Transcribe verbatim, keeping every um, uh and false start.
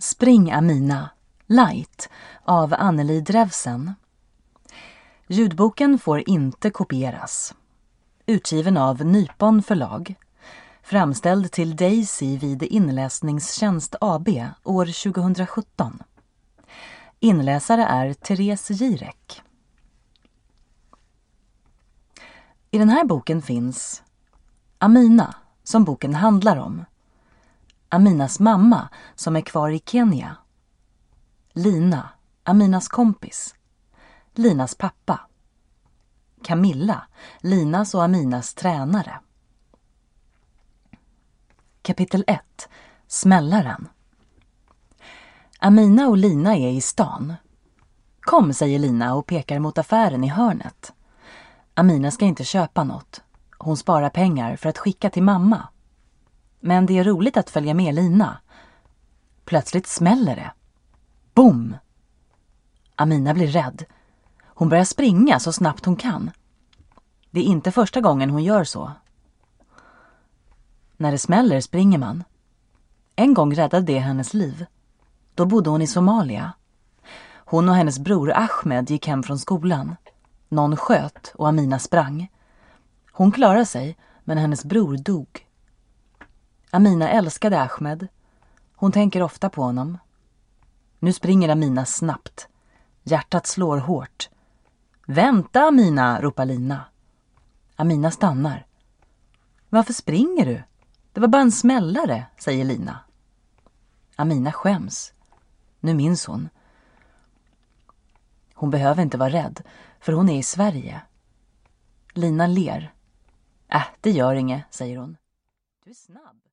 Spring Amina, Light av Anneli Drevsen. Ljudboken får inte kopieras. Utgiven av Nypon förlag. Framställd till Daisy vid Inläsningstjänst A B år tjugohundrasjutton. Inläsare är Therese Girek. I den här boken finns Amina, som boken handlar om. Aminas mamma, som är kvar i Kenya. Lina, Aminas kompis. Linas pappa. Camilla, Linas och Aminas tränare. Kapitel ett. Smällaren. Amina och Lina är i stan. Kom, säger Lina och pekar mot affären i hörnet. Amina ska inte köpa något. Hon sparar pengar för att skicka till mamma. Men det är roligt att följa med Lina. Plötsligt smäller det. Boom! Amina blir rädd. Hon börjar springa så snabbt hon kan. Det är inte första gången hon gör så. När det smäller springer man. En gång räddade det hennes liv. Då bodde hon i Somalia. Hon och hennes bror Ahmed gick hem från skolan. Någon sköt och Amina sprang. Hon klarade sig, men hennes bror dog. Amina älskade Ahmed. Hon tänker ofta på honom. Nu springer Amina snabbt. Hjärtat slår hårt. Vänta, Amina, ropar Lina. Amina stannar. Varför springer du? Det var bara en smällare, säger Lina. Amina skäms. Nu minns hon. Hon behöver inte vara rädd, för hon är i Sverige. Lina ler. Äh, det gör inget, säger hon. Du är snabb.